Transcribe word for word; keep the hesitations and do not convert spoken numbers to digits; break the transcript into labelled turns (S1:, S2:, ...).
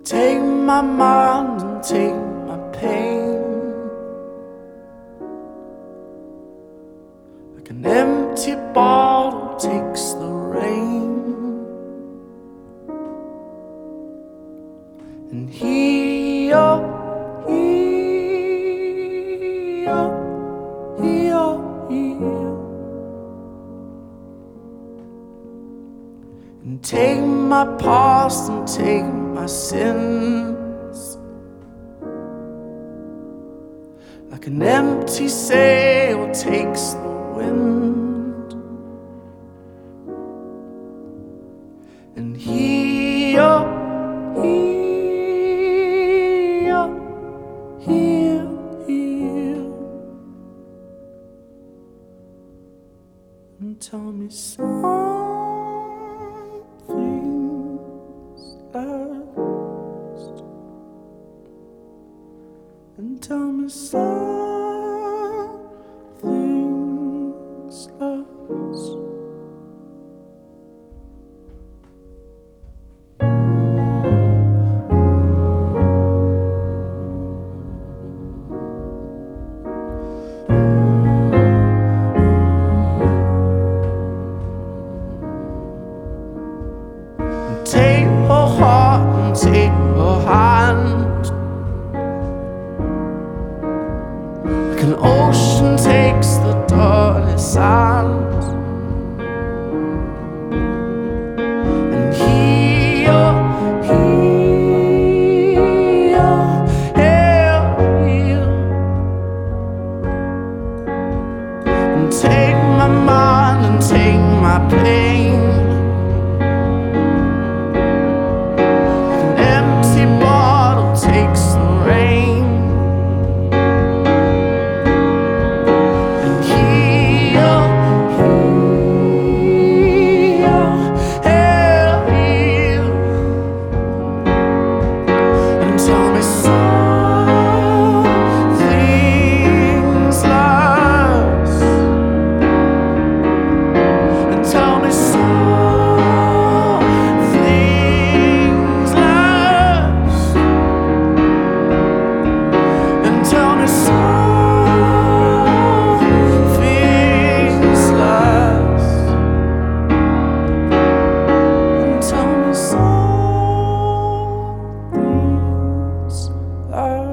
S1: Take my mind and take my pain, like an empty bottle takes the rain. And here, here, here, here, and take my past and take my sins, like an empty sail takes the wind. And here, here, here, here, and tell me something's last, and tell me something's last. Take her heart and take her hand, like an ocean takes the dirty sand. And here, here, here, here, and take my mind and take my pain, takes the rain. And here, here, here, here, and tell me something's last, and tell me something's last, tell me something's last, and tell me something's last.